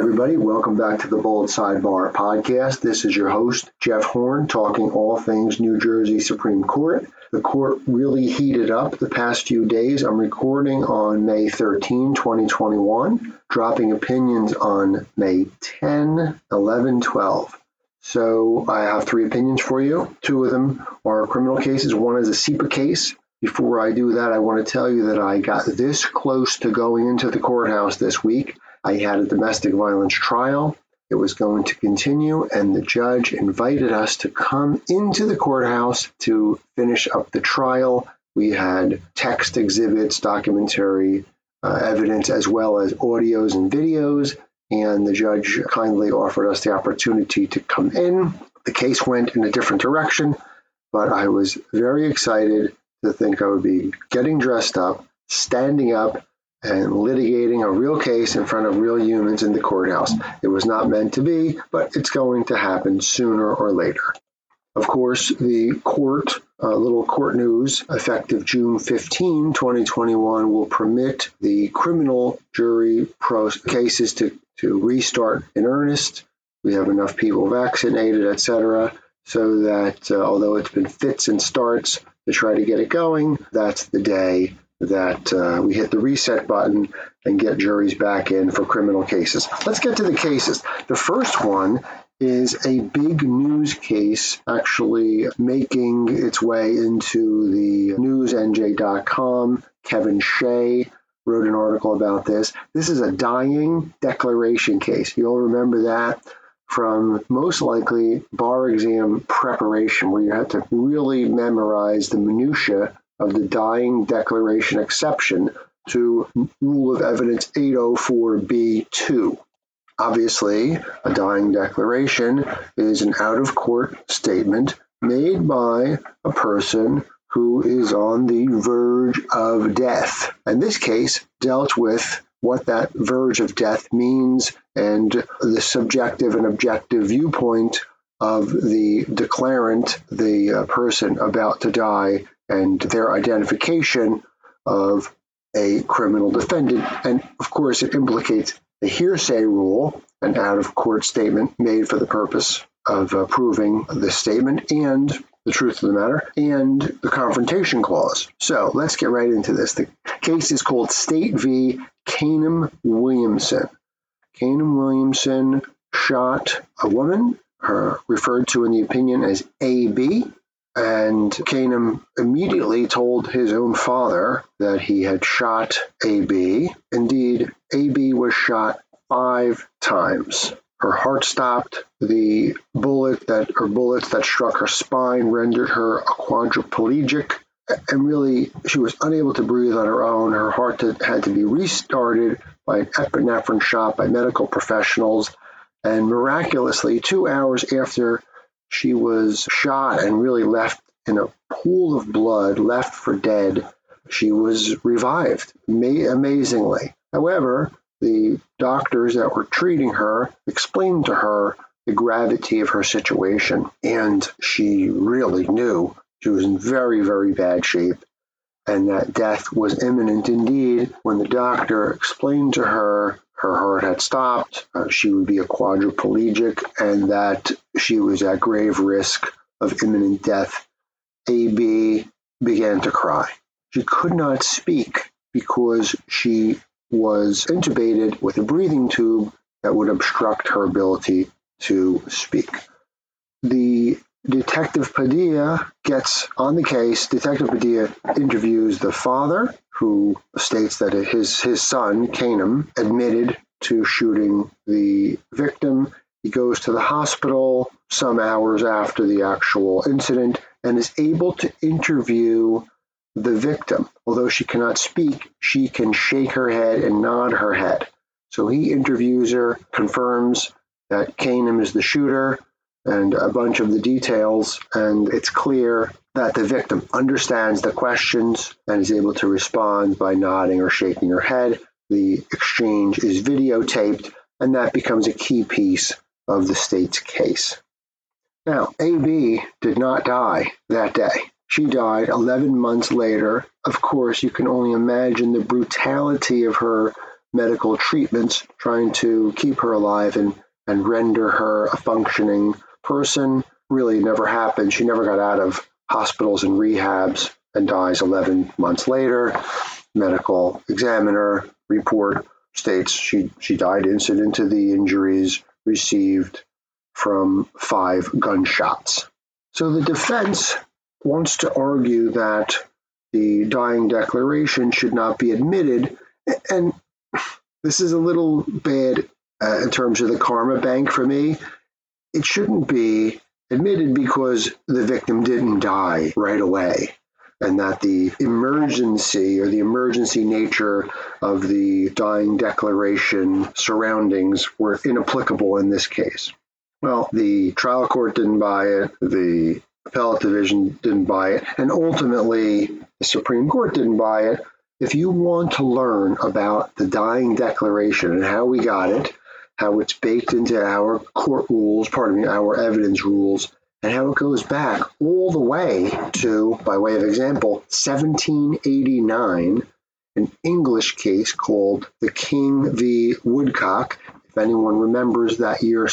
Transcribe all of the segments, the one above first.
everybody. Welcome back to the Bold Sidebar podcast. This is your host, Jeff Horn, talking all things New Jersey Supreme Court. The court really heated up the past few days. I'm recording on May 13, 2021, dropping opinions on May 10, 11, 12. So I have three opinions for you. Two of them are criminal cases. One is a SEPA case. Before I do that, I want to tell you that I got this close to going into the courthouse this week. I had a domestic violence trial. It was going to continue, and the judge invited us to come into the courthouse to finish up the trial. We had text exhibits, documentary evidence, as well as audios and videos, and the judge kindly offered us the opportunity to come in. The case went in a different direction, but I was very excited to think I would be getting dressed up, standing up, and litigating a real case in front of real humans in the courthouse. It was not meant to be, but it's going to happen sooner or later. Of course, the court, little court news, effective June 15, 2021, will permit the criminal jury cases to restart in earnest. We have enough people vaccinated, etc., so that although it's been fits and starts to try to get it going, that's the day that we hit the reset button and get juries back in for criminal cases. Let's get to the cases. The first one is a big news case actually making its way into the newsnj.com. Kevin Shea wrote an article about this. This is a dying declaration case. You'll remember that from most likely bar exam preparation, where you had to really memorize the minutia of the dying declaration exception to Rule of Evidence 804B2. Obviously, a dying declaration is an out-of-court statement made by a person who is on the verge of death. And this case dealt with what that verge of death means and the subjective and objective viewpoint of the declarant, the person about to die, and their identification of a criminal defendant. And of course, it implicates the hearsay rule, an out-of-court statement made for the purpose of proving the statement and the truth of the matter, and the confrontation clause. So let's get right into this. The case is called State v. Kanem Williamson. Kanem Williamson shot a woman, referred to in the opinion as A.B., and Kanem immediately told his own father that he had shot A.B. Indeed, A.B. was shot 5 times. Her heart stopped. The bullets that struck her spine rendered her a quadriplegic. And really, she was unable to breathe on her own. Her heart had to be restarted by an epinephrine shot by medical professionals. And miraculously, 2 hours after she was shot and really left in a pool of blood, left for dead, she was revived, amazingly. However, the doctors that were treating her explained to her the gravity of her situation, and she really knew she was in very, very bad shape and that death was imminent. Indeed, when the doctor explained to her her heart had stopped, she would be a quadriplegic, and that she was at grave risk of imminent death, A.B. began to cry. She could not speak because she was intubated with a breathing tube that would obstruct her ability to speak. The Detective Padilla gets on the case. Detective Padilla interviews the father, who states that his son, Kanem, admitted to shooting the victim. He goes to the hospital some hours after the actual incident and is able to interview the victim. Although she cannot speak, she can shake her head and nod her head. So he interviews her, confirms that Kanem is the shooter, and a bunch of the details, and it's clear that the victim understands the questions and is able to respond by nodding or shaking her head. The exchange is videotaped, and that becomes a key piece of the state's case. Now, A.B. did not die that day. She died 11 months later. Of course, you can only imagine the brutality of her medical treatments trying to keep her alive and render her a functioning person. Really never happened. She never got out of hospitals and rehabs and dies 11 months later. Medical examiner report states she died incident to the injuries received from 5 gunshots. So the defense wants to argue that the dying declaration should not be admitted, and this is a little bad in terms of the karma bank for me. It shouldn't be admitted because the victim didn't die right away, and that the emergency nature of the dying declaration surroundings were inapplicable in this case. Well, the trial court didn't buy it, the appellate division didn't buy it, and ultimately the Supreme Court didn't buy it. If you want to learn about the dying declaration and how we got it, how it's baked into our court rules, our evidence rules, and how it goes back all the way to, by way of example, 1789, an English case called the King v. Woodcock. If anyone remembers that year,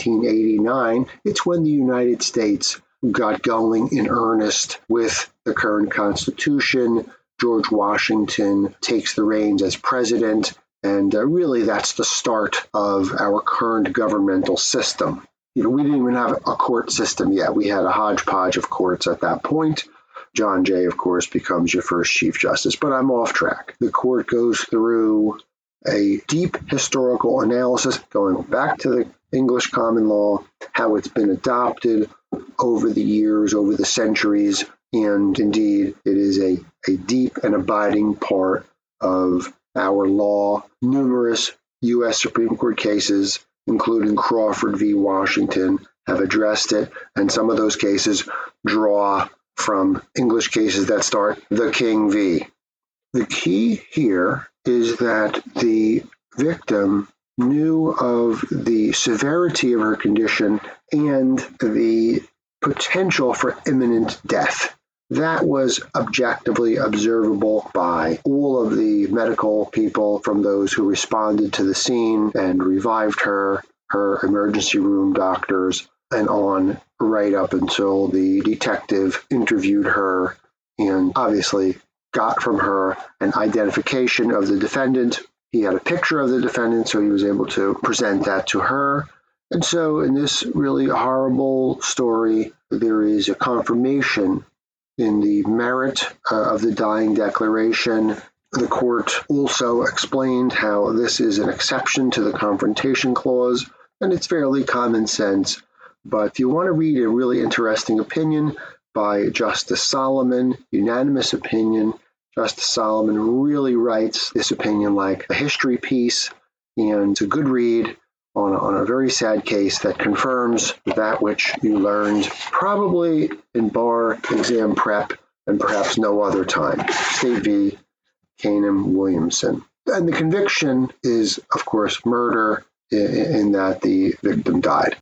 1789, it's when the United States got going in earnest with the current Constitution. George Washington takes the reins as president, and really that's the start of our current governmental system. We didn't even have a court system yet. We had a hodgepodge of courts at that point. John Jay, of course, becomes your first Chief Justice, but I'm off track. The court goes through a deep historical analysis going back to the English common law, how it's been adopted over the years, over the centuries, and indeed it is a deep and abiding part of our law. Numerous U.S. Supreme Court cases, including Crawford v. Washington, have addressed it, and some of those cases draw from English cases that start the King v. The key here is that the victim knew of the severity of her condition and the potential for imminent death. That was objectively observable by all of the medical people, from those who responded to the scene and revived her emergency room doctors, and on right up until the detective interviewed her and obviously got from her an identification of the defendant. He had a picture of the defendant, so he was able to present that to her. And so in this really horrible story, there is a confirmation in the merit of the dying declaration. The court also explained how this is an exception to the Confrontation Clause, and it's fairly common sense. But if you want to read a really interesting opinion by Justice Solomon, unanimous opinion, Justice Solomon really writes this opinion like a history piece, and it's a good read on a very sad case that confirms that which you learned probably in bar exam prep and perhaps no other time. State v. Canham Williamson. And the conviction is, of course, murder in that the victim died.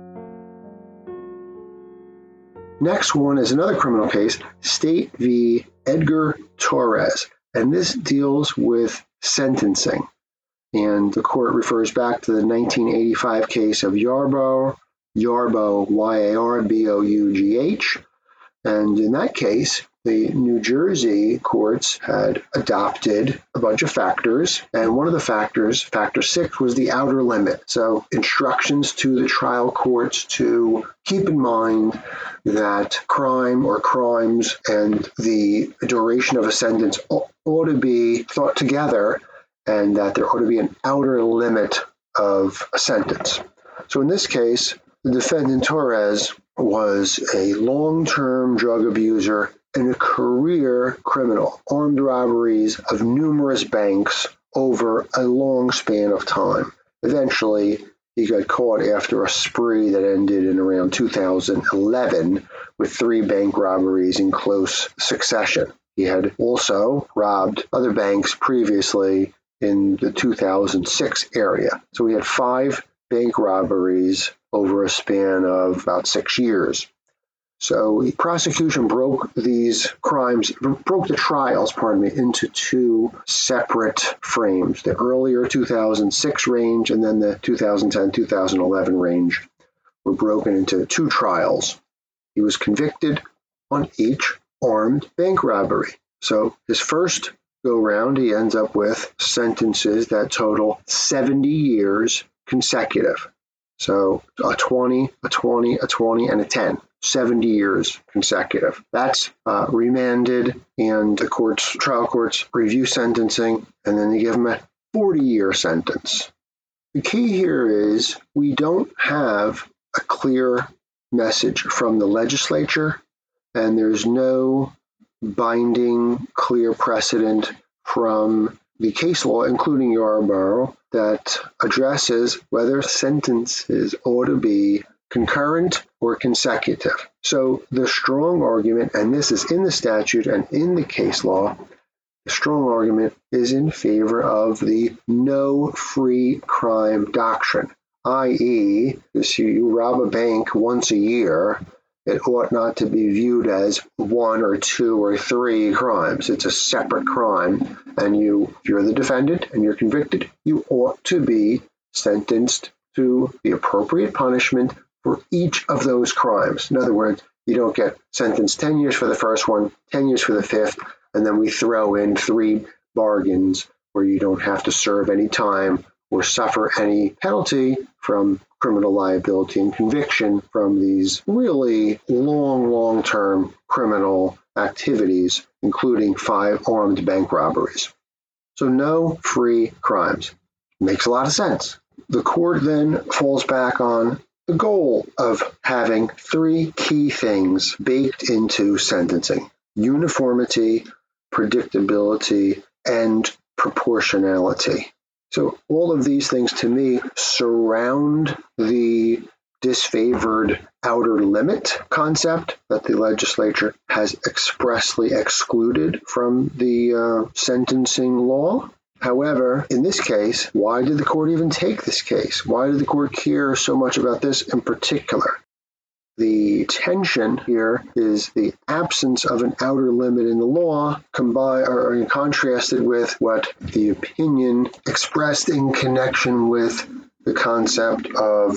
Next one is another criminal case, State v. Edgar Torres, and this deals with sentencing. And the court refers back to the 1985 case of Yarbrough, Y-A-R-B-O-U-G-H. And in that case, the New Jersey courts had adopted a bunch of factors, and one of the factors, factor 6, was the outer limit. So instructions to the trial courts to keep in mind that crime or crimes and the duration of a sentence ought to be thought together, and that there ought to be an outer limit of a sentence. So in this case, the defendant Torres was a long-term drug abuser and a career criminal, armed robberies of numerous banks over a long span of time. Eventually, he got caught after a spree that ended in around 2011 with 3 bank robberies in close succession. He had also robbed other banks previously in the 2006 area. So we had 5 bank robberies over a span of about 6 years. So the prosecution broke the trials, into two separate frames, the earlier 2006 range and then the 2010-2011 range were broken into two trials. He was convicted on each armed bank robbery. So his first go-round, he ends up with sentences that total 70 years consecutive. So a 20, a 20, a 20, and a 10. 70 years consecutive. That's remanded, and the trial courts review sentencing, and then they give him a 40-year sentence. The key here is we don't have a clear message from the legislature, and there's no binding, clear precedent from the case law, including Yarborough, that addresses whether sentences ought to be concurrent or consecutive. So the strong argument, and this is in the statute and in the case law, the strong argument is in favor of the no free crime doctrine, i.e., if you rob a bank once a year, it ought not to be viewed as one or two or three crimes. It's a separate crime, and if you're the defendant and you're convicted, you ought to be sentenced to the appropriate punishment for each of those crimes. In other words, you don't get sentenced 10 years for the first one, 10 years for the fifth, and then we throw in 3 bargains where you don't have to serve any time or suffer any penalty from criminal liability and conviction from these really long-term criminal activities, including 5 armed bank robberies. So no free crimes. Makes a lot of sense. The court then falls back on the goal of having 3 key things baked into sentencing: uniformity, predictability, and proportionality. So all of these things, to me, surround the disfavored outer limit concept that the legislature has expressly excluded from the sentencing law. However, in this case, why did the court even take this case? Why did the court care so much about this in particular? The tension here is the absence of an outer limit in the law contrasted with what the opinion expressed in connection with the concept of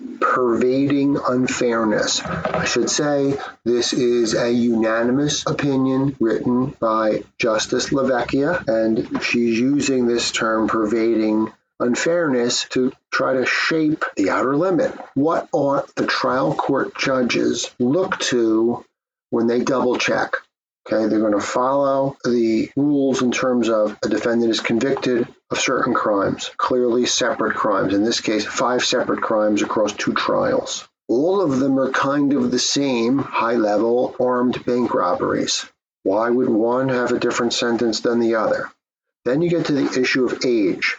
pervading unfairness. I should say this is a unanimous opinion written by Justice LaVecchia, and she's using this term pervading unfairness to try to shape the outer limit. What ought the trial court judges look to when they double check? Okay, they're going to follow the rules in terms of a defendant is convicted of certain crimes, clearly separate crimes. In this case, 5 separate crimes across 2 trials. All of them are kind of the same high-level armed bank robberies. Why would one have a different sentence than the other? Then you get to the issue of age.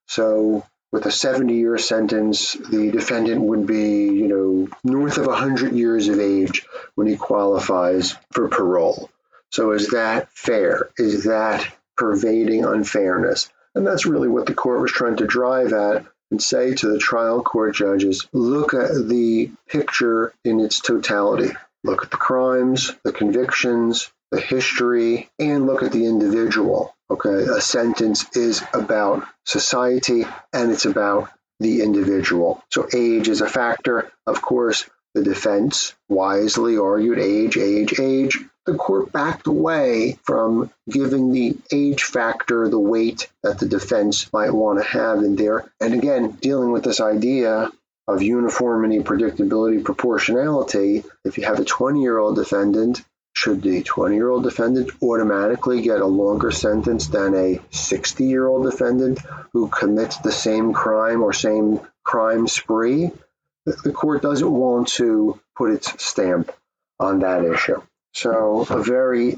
So with a 70-year sentence, the defendant would be, north of 100 years of age when he qualifies for parole. So is that fair? Is that pervading unfairness? And that's really what the court was trying to drive at and say to the trial court judges, look at the picture in its totality. Look at the crimes, the convictions, the history, and look at the individual. Okay, a sentence is about society and it's about the individual. So age is a factor. Of course, the defense wisely argued age. The court backed away from giving the age factor the weight that the defense might want to have in there. And again, dealing with this idea of uniformity, predictability, proportionality, if you have a 20-year-old defendant, should the 20-year-old defendant automatically get a longer sentence than a 60-year-old defendant who commits the same crime or same crime spree? The court doesn't want to put its stamp on that issue. So a very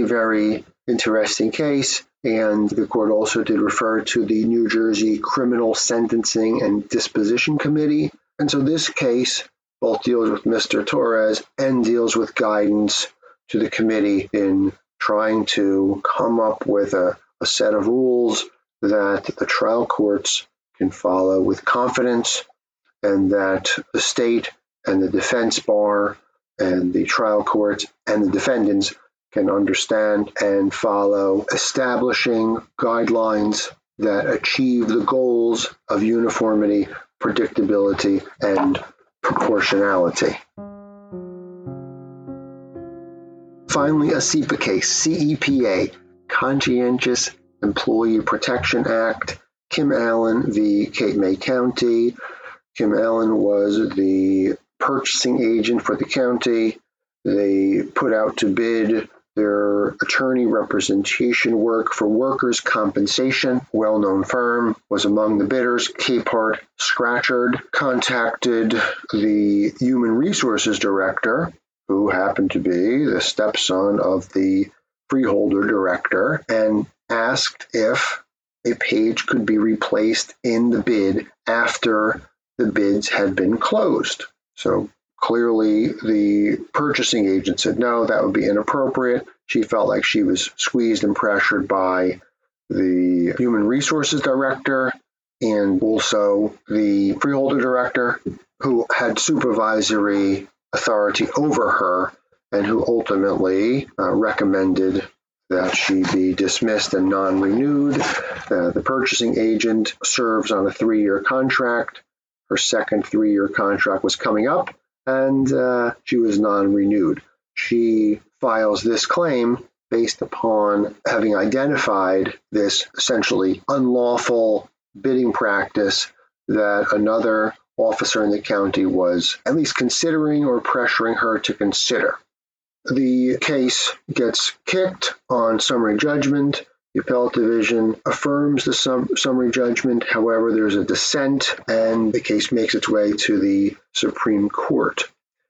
interesting case. And the court also did refer to the New Jersey Criminal Sentencing and Disposition Committee. And so this case both deals with Mr. Torres and deals with guidance to the committee in trying to come up with a set of rules that the trial courts can follow with confidence, and that the state and the defense bar and the trial courts and the defendants can understand and follow, establishing guidelines that achieve the goals of uniformity, predictability, and proportionality. Finally, a CEPA case, CEPA, Conscientious Employee Protection Act, Kim Allen v. Cape May County. Kim Allen was the purchasing agent for the county. They put out to bid their attorney representation work for workers' compensation. Well-known firm was among the bidders. Capehart Scratchard contacted the human resources director, who happened to be the stepson of the freeholder director, and asked if a page could be replaced in the bid after the bids had been closed. So clearly, the purchasing agent said, no, that would be inappropriate. She felt like she was squeezed and pressured by the human resources director and also the freeholder director, who had supervisory authority over her and who ultimately recommended that she be dismissed and non-renewed. The purchasing agent serves on a 3-year contract. Her second 3-year contract was coming up, and she was non-renewed. She files this claim based upon having identified this essentially unlawful bidding practice that another officer in the county was at least considering or pressuring her to consider. The case gets kicked on summary judgment. The appellate division affirms the summary judgment. However, there's a dissent, and the case makes its way to the Supreme Court.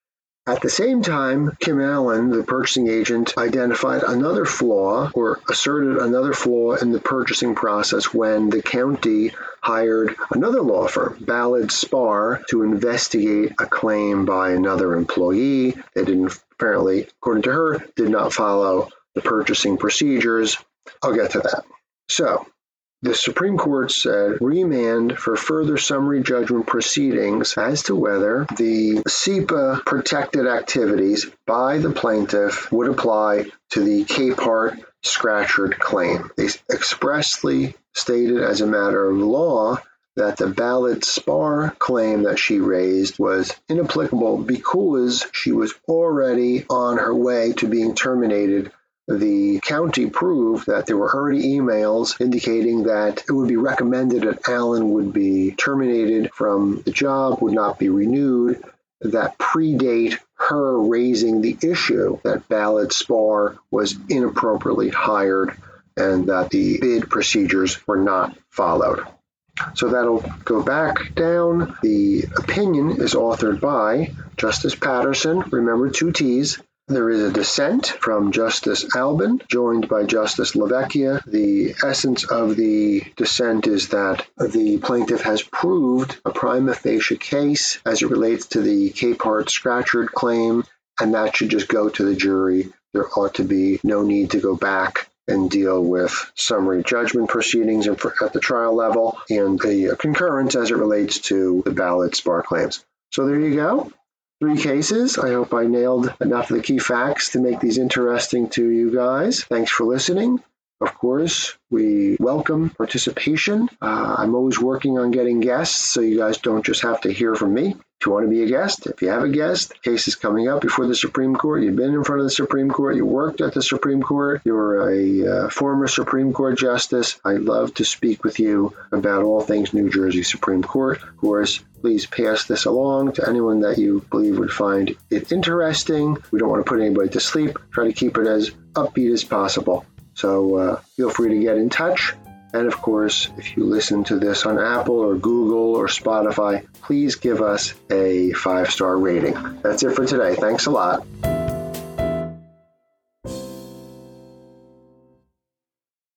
At the same time, Kim Allen, the purchasing agent, identified another flaw or asserted another flaw in the purchasing process when the county hired another law firm, Ballard Spahr, to investigate a claim by another employee. They didn't, apparently, according to her, did not follow the purchasing procedures. I'll get to that. So, the Supreme Court said remand for further summary judgment proceedings as to whether the CEPA protected activities by the plaintiff would apply to the Capehart Scratchard claim. They expressly stated as a matter of law that the Ballard Spahr claim that she raised was inapplicable because she was already on her way to being terminated. The county proved that there were already emails indicating that it would be recommended that Allen would be terminated from the job, would not be renewed, that predate her raising the issue that Ballard Spahr was inappropriately hired and that the bid procedures were not followed. So that'll go back down. The opinion is authored by Justice Patterson, remember 2 T's. There is a dissent from Justice Albin, joined by Justice LaVecchia. The essence of the dissent is that the plaintiff has proved a prima facie case as it relates to the Capehart Scratchard claim, and that should just go to the jury. There ought to be no need to go back and deal with summary judgment proceedings at the trial level and the concurrence as it relates to the Ballard Spahr claims. So there you go. 3 cases. I hope I nailed enough of the key facts to make these interesting to you guys. Thanks for listening. Of course, we welcome participation. I'm always working on getting guests, so you guys don't just have to hear from me. If you want to be a guest, if you have a guest, the case is coming up before the Supreme Court, you've been in front of the Supreme Court, you worked at the Supreme Court, you're a former Supreme Court justice, I'd love to speak with you about all things New Jersey Supreme Court. Of course, please pass this along to anyone that you believe would find it interesting. We don't want to put anybody to sleep. Try to keep it as upbeat as possible. So feel free to get in touch. And of course, if you listen to this on Apple or Google or Spotify, please give us a 5-star rating. That's it for today. Thanks a lot.